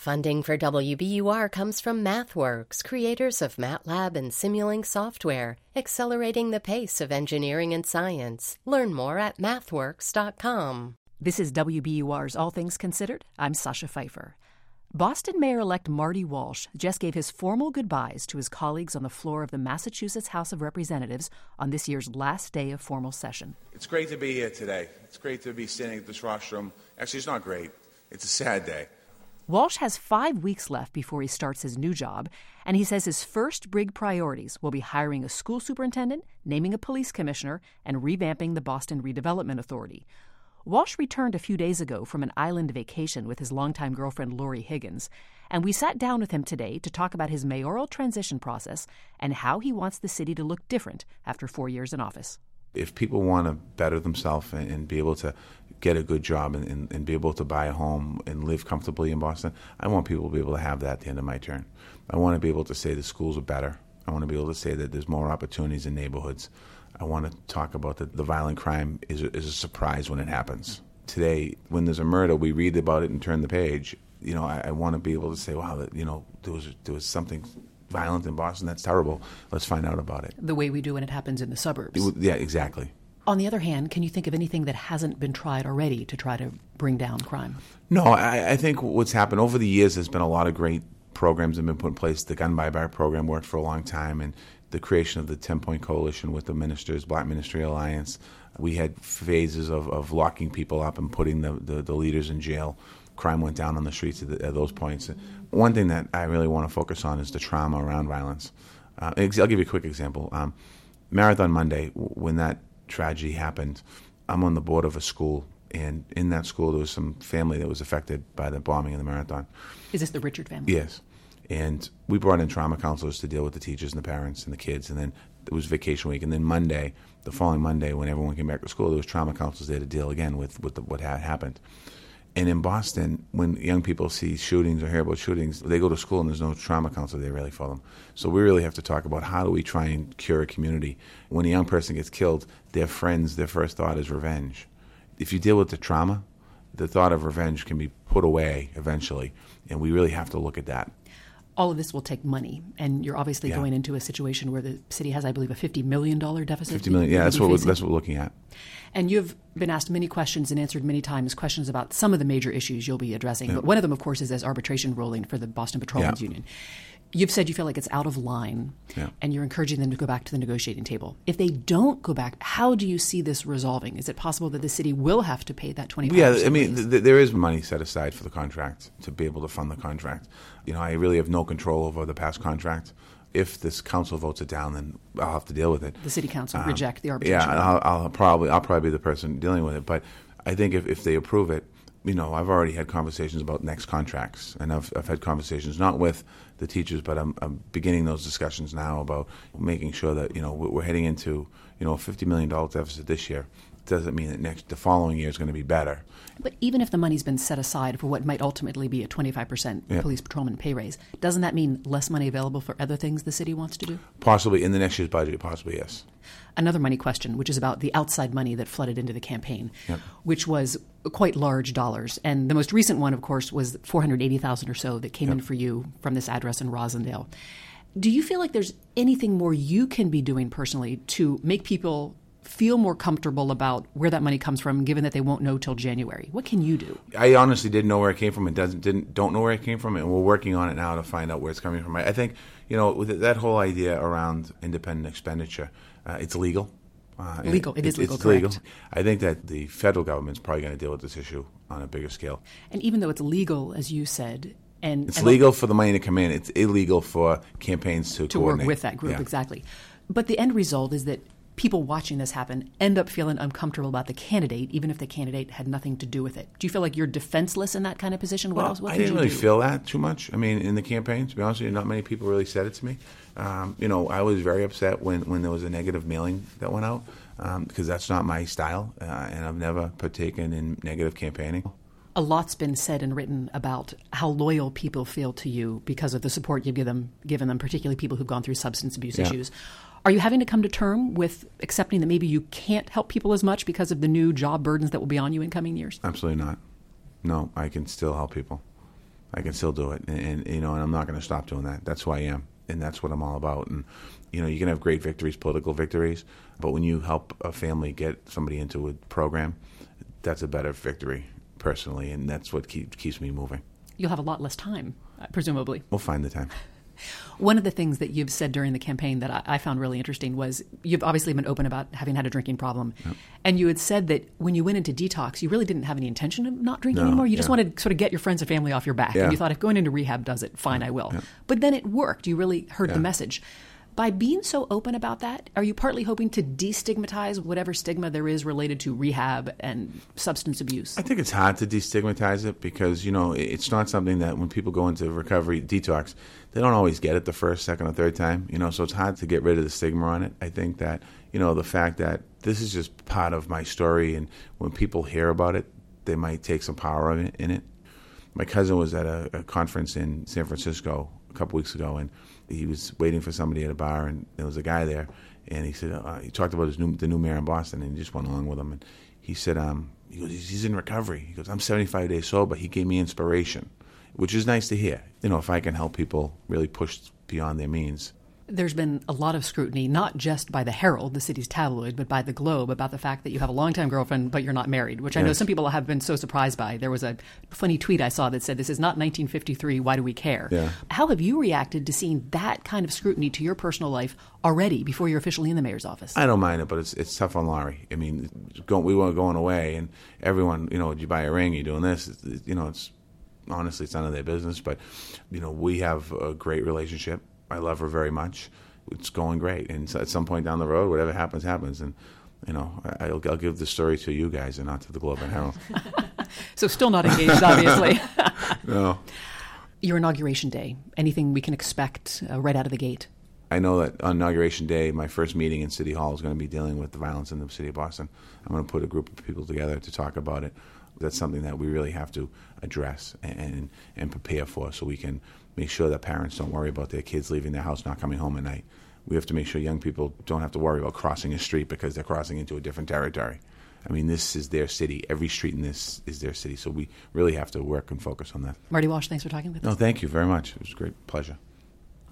Funding for WBUR comes from MathWorks, creators of MATLAB and Simulink software, accelerating the pace of engineering and science. Learn more at mathworks.com. This is WBUR's All Things Considered. I'm Sasha Pfeiffer. Boston Mayor-elect Marty Walsh just gave his formal goodbyes to his colleagues on the floor of the Massachusetts House of Representatives on this year's last day of formal session. It's great to be here today. It's great to be standing at this rostrum. Actually, it's not great. It's a sad day. Walsh has 5 weeks left before he starts his new job, and he says his first big priorities will be hiring a school superintendent, naming a police commissioner, and revamping the Boston Redevelopment Authority. Walsh returned a few days ago from an island vacation with his longtime girlfriend Lori Higgins, and we sat down with him today to talk about his mayoral transition process and how he wants the city to look different after 4 years in office. If people want to better themselves and be able to get a good job and be able to buy a home and live comfortably in Boston, I want people to be able to have that at the end of my term. I want to be able to say the schools are better. I want to be able to say that there's more opportunities in neighborhoods. I want to talk about that the violent crime is a surprise when it happens. Today, when there's a murder, we read about it and turn the page. You know, I want to be able to say, wow, you know, there was something violent in Boston. That's terrible. Let's find out about it. The way we do when it happens in the suburbs. Yeah, exactly. On the other hand, can you think of anything that hasn't been tried already to try to bring down crime? No, I think what's happened over the years, there's been a lot of great programs that have been put in place. The gun buyback program worked for a long time, and the creation of the 10-Point Coalition with the ministers, Black Ministry Alliance. We had phases of locking people up and putting the leaders in jail. Crime went down on the streets at those points. One thing that I really want to focus on is the trauma around violence. I'll give you a quick example. Marathon Monday, when that tragedy happened, I'm on the board of a school, and in that school there was some family that was affected by the bombing of the Marathon. Is this the Richard family? Yes. And we brought in trauma counselors to deal with the teachers and the parents and the kids, and then it was vacation week. And then Monday, the following Monday, when everyone came back to school, there was trauma counselors there to deal again with what had happened. And in Boston, when young people see shootings or hear about shootings, they go to school and there's no trauma counselor there really for them. So we really have to talk about how do we try and cure a community. When a young person gets killed, their friends, their first thought is revenge. If you deal with the trauma, the thought of revenge can be put away eventually, and we really have to look at that. All of this will take money, and you're obviously going into a situation where the city has, I believe, a $50 million deficit. $50 million, yeah, that's what we're looking at. And you've been asked many questions and answered many times questions about some of the major issues you'll be addressing. Yeah. But one of them, of course, is this arbitration ruling for the Boston Patrolmen's Union. You've said you feel like it's out of line, and you're encouraging them to go back to the negotiating table. If they don't go back, how do you see this resolving? Is it possible that the city will have to pay that 25%? Yeah, I mean, there is money set aside for the contract to be able to fund the contract. You know, I really have no control over the past contract. If this council votes it down, then I'll have to deal with it. The city council reject the arbitration. Yeah, I'll probably be the person dealing with it. But I think if they approve it, you know, I've already had conversations about next contracts, and I've had conversations not with the teachers, but I'm beginning those discussions now about making sure that, you know, we're heading into, you know, a $50 million deficit this year. Doesn't mean that the following year is going to be better. But even if the money's been set aside for what might ultimately be a 25% police patrolman pay raise, doesn't that mean less money available for other things the city wants to do? Possibly in the next year's budget, possibly, yes. Another money question, which is about the outside money that flooded into the campaign, which was quite large dollars. And the most recent one, of course, was $480,000 or so that came in for you from this address in Rosendale. Do you feel like there's anything more you can be doing personally to make people feel more comfortable about where that money comes from, given that they won't know till January? What can you do? I honestly didn't know where it came from and don't know where it came from, and we're working on it now to find out where it's coming from. I think, you know, with that whole idea around independent expenditure, it's legal. It is legal, it's correct. legal. I think that the federal government's probably going to deal with this issue on a bigger scale. And even though it's legal, as you said, it's legal for the money to come in, it's illegal for campaigns to coordinate. Work with that group, exactly. But the end result is that people watching this happen end up feeling uncomfortable about the candidate, even if the candidate had nothing to do with it. Do you feel like you're defenseless in that kind of position? What I didn't really feel that too much. I mean, in the campaign, to be honest with you, not many people really said it to me. You know, I was very upset when there was a negative mailing that went out, because that's not my style, and I've never partaken in negative campaigning. A lot's been said and written about how loyal people feel to you because of the support you've given them, particularly people who've gone through substance abuse issues. Are you having to come to term with accepting that maybe you can't help people as much because of the new job burdens that will be on you in coming years? Absolutely not. No, I can still help people. I can still do it, and and I'm not going to stop doing that. That's who I am, and that's what I'm all about. And you can have great victories, political victories, but when you help a family get somebody into a program, that's a better victory, personally, and that's what keeps me moving. You'll have a lot less time, presumably. We'll find the time. One of the things that you've said during the campaign that I found really interesting was you've obviously been open about having had a drinking problem. Yep. And you had said that when you went into detox, you really didn't have any intention of not drinking anymore. You just wanted to sort of get your friends and family off your back. Yeah. And you thought, if going into rehab does it, fine, I will. Yeah. But then it worked. You really heard the message. By being so open about that, are you partly hoping to destigmatize whatever stigma there is related to rehab and substance abuse? I think it's hard to destigmatize it because, it's not something that when people go into recovery detox, they don't always get it the first, second, or third time, so it's hard to get rid of the stigma on it. I think that, the fact that this is just part of my story, and when people hear about it, they might take some power in it. My cousin was at a conference in San Francisco a couple weeks ago, and he was waiting for somebody at a bar, and there was a guy there, and he said he talked about the new mayor in Boston, and he just went along with him, and he said he goes, he's in recovery. He goes, I'm 75 days sober. He gave me inspiration, which is nice to hear. If I can help people really push beyond their means. There's been a lot of scrutiny, not just by the Herald, the city's tabloid, but by the Globe, about the fact that you have a longtime girlfriend, but you're not married, which I know some people have been so surprised by. There was a funny tweet I saw that said, "This is not 1953, why do we care?" Yeah. How have you reacted to seeing that kind of scrutiny to your personal life already before you're officially in the mayor's office? I don't mind it, but it's tough on Laurie. I mean, we were going away, and everyone, did you buy a ring? Are you doing this? It's honestly, it's none of their business, but, we have a great relationship. I love her very much. It's going great. And so at some point down the road, whatever happens, happens. And, I'll give the story to you guys and not to the Globe and Herald. So still not engaged, obviously. No. Your inauguration day, anything we can expect right out of the gate? I know that on Inauguration Day, my first meeting in City Hall is going to be dealing with the violence in the city of Boston. I'm going to put a group of people together to talk about it. That's something that we really have to address and prepare for, so we can make sure that parents don't worry about their kids leaving their house, not coming home at night. We have to make sure young people don't have to worry about crossing a street because they're crossing into a different territory. I mean, this is their city. Every street in this is their city. So we really have to work and focus on that. Marty Walsh, thanks for talking with us. No, thank you very much. It was a great pleasure.